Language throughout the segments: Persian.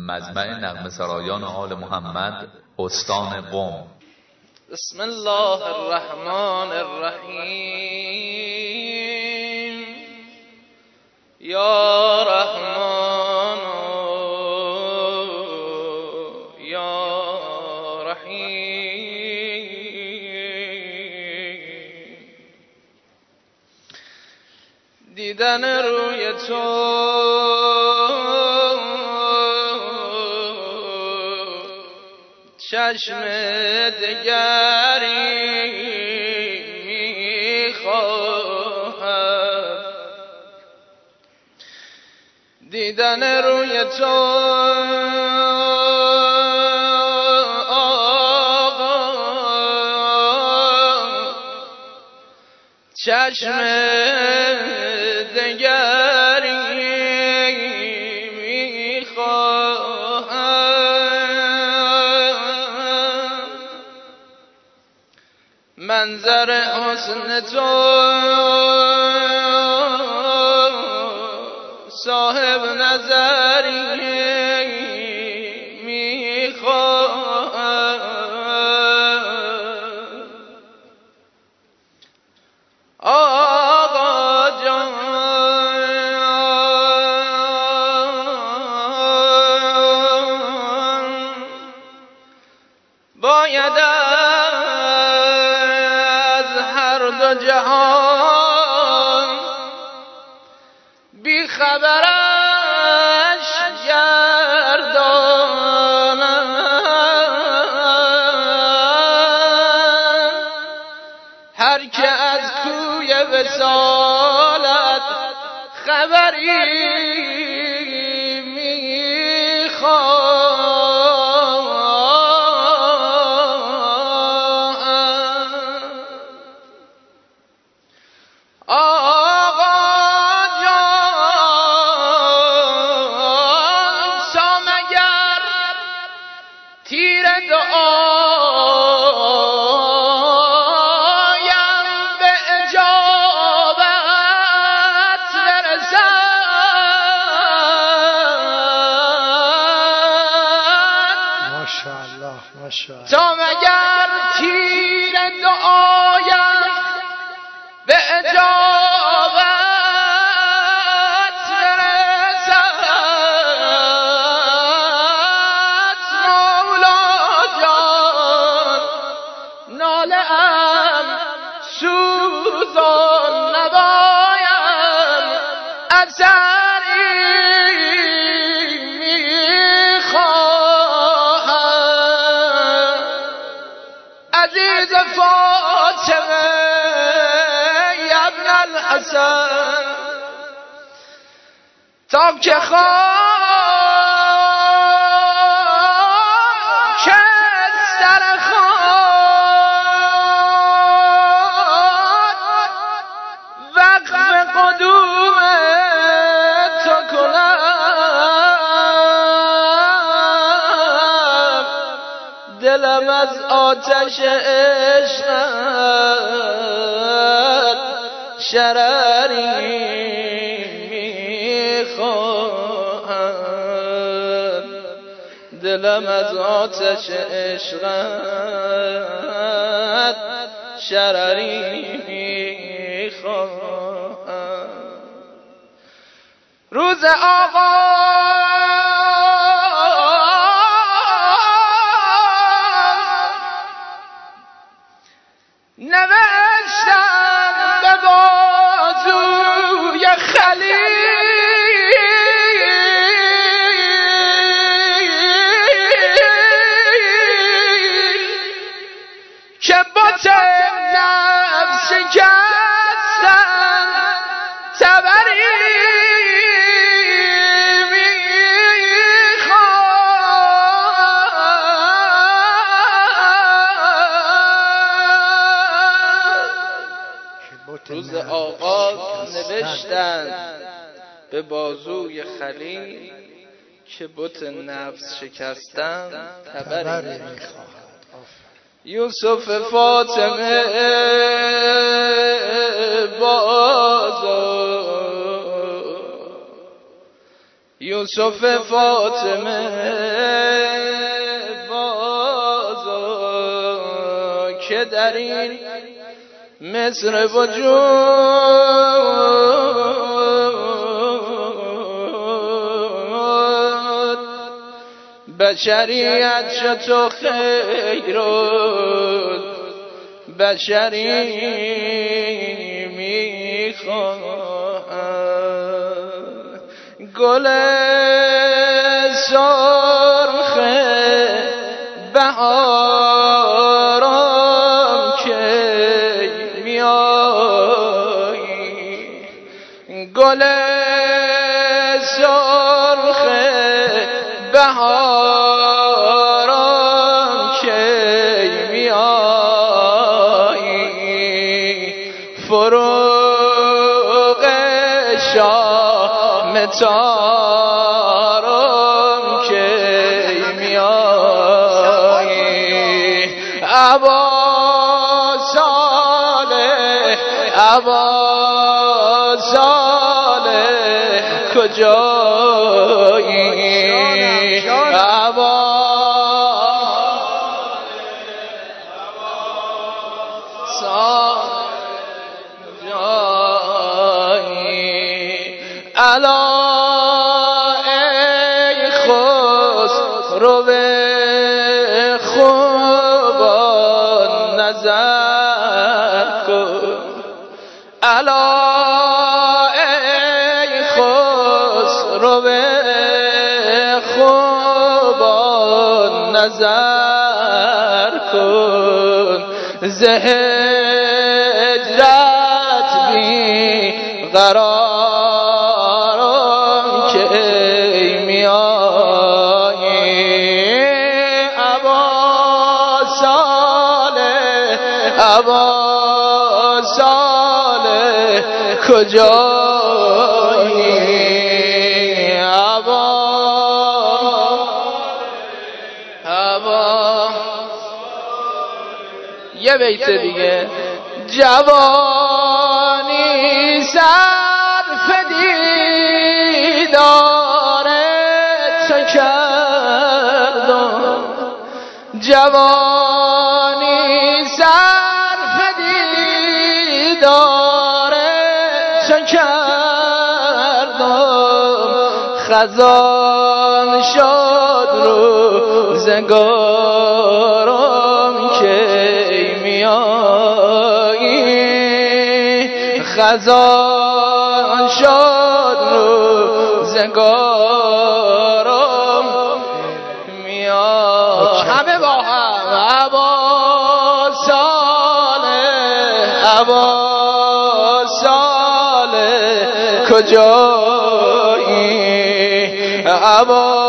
مجمع نغمه سرایان آل محمد استان قم. بسم الله الرحمن الرحیم. یا رحمان یا رحیم. دیدن روی تو چشم دگری میخواهم. دیدن روی تو آقا چشم دگری منظر حسن تو صاحب نظری میخواهم. آقا جان باید دو جهان بی خبرش گردانم. هر که از کوی وصالت خبری تا مگر تیر دعایم به اجابت برسد. مولا جان ناله ام سوزان نبایم اثری عزیز فاطمه ابن الحسن تا که خاک سر خود وقف قدوم تو کنم. دلم از آتش عشقت شرری میخواهم. دلم از آتش عشقت شرری میخواهم. روز آقا نوشتم به بازوی خلیل که بت نفس شکستن تبری روز آغاز نوشتند به بازوی خلیل که بت نفس شکستن تبری میخواهد. یوسف فاطمه بازو یوسف فاطمه بازا که در این مصر وجود بشریت شد خیر و بشری میخواد گل سرخ بهارم که میایی گل سرخ بهارم که میایی فروغ شام تارم که میایی ابا صالح کجایی ابا صالح کجایی الا ای خسرو خوبان نظر کن الا ای خسرو خوبان نظر کن ز هجرت بی قرارم که میایی ابا صالح کجایی ابا یه بیت دیگه جوانی صرف دیدار تو کردم جوانی صرف دیدار تو کردم خزان شد روزگارم که میایی خزان شد روزگارم میایی همه با هم ابا صالح کجایی ابا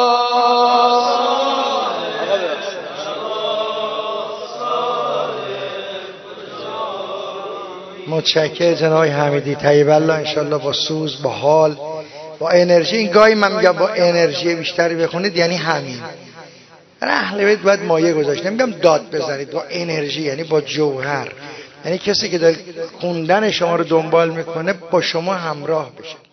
متشکر جناب حمیدی طیب الله انشالله با سوز با حال با انرژی. این گاهی من میگم با انرژی بیشتری بخونید یعنی همین اهل بیت باید مایه گذاشت نمیگم داد بزنید با انرژی یعنی با جوهر یعنی کسی که در خوندن شما رو دنبال میکنه با شما همراه بشه.